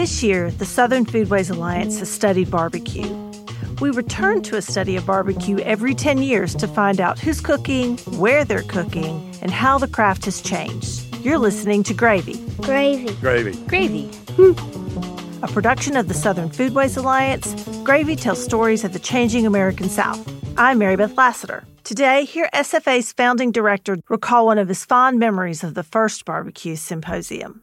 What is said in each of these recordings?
This year, the Southern Foodways Alliance has studied barbecue. We return to a study of barbecue every 10 years to find out who's cooking, where they're cooking, and how the craft has changed. You're listening to Gravy. Gravy. Gravy. Gravy. A production of the Southern Foodways Alliance, Gravy tells stories of the changing American South. I'm Mary Beth Lassiter. Today, hear SFA's founding director recall one of his fond memories of the first barbecue symposium.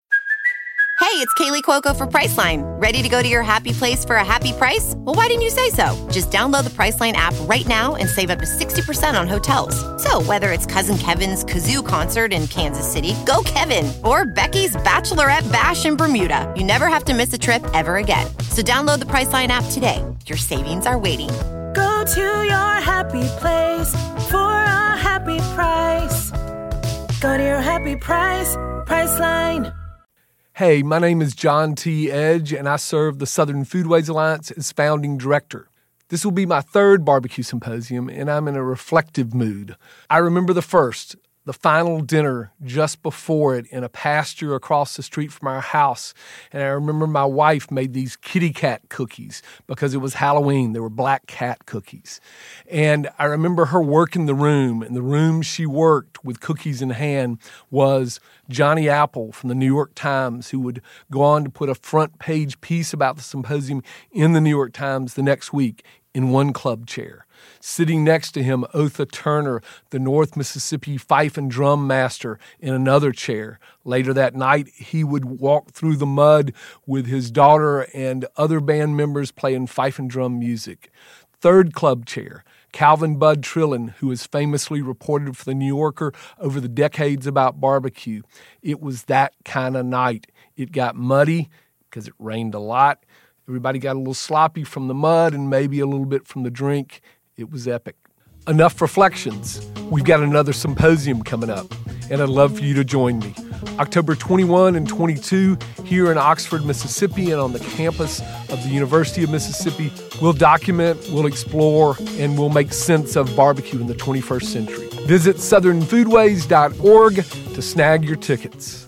Hey, it's Kaylee Cuoco for Priceline. Ready to go to your happy place for a happy price? Well, why didn't you say so? Just download the Priceline app right now and save up to 60% on hotels. So whether it's Cousin Kevin's Kazoo Concert in Kansas City, go Kevin, or Becky's Bachelorette Bash in Bermuda, you never have to miss a trip ever again. So download the Priceline app today. Your savings are waiting. Go to your happy place for a happy price. Go to your happy price, Priceline. Hey, my name is John T. Edge, and I serve the Southern Foodways Alliance as founding director. This will be my third barbecue symposium, and I'm in a reflective mood. I remember the first, the final dinner just before it in a pasture across the street from our house. And I remember my wife made these kitty cat cookies because it was Halloween. They were black cat cookies. And I remember her working the room, and the room she worked with cookies in hand was Johnny Apple from the New York Times, who would go on to put a front page piece about the symposium in the New York Times the next week in one club chair. Sitting next to him, Otha Turner, the North Mississippi fife and drum master, in another chair. Later that night, he would walk through the mud with his daughter and other band members playing fife and drum music. Third club chair, Calvin Bud Trillin, who has famously reported for The New Yorker over the decades about barbecue. It was that kind of night. It got muddy because it rained a lot. Everybody got a little sloppy from the mud and maybe a little bit from the drink. It was epic. Enough reflections. We've got another symposium coming up, and I'd love for you to join me. October 21 and 22 here in Oxford, Mississippi, and on the campus of the University of Mississippi. We'll document, we'll explore, and we'll make sense of barbecue in the 21st century. Visit southernfoodways.org to snag your tickets.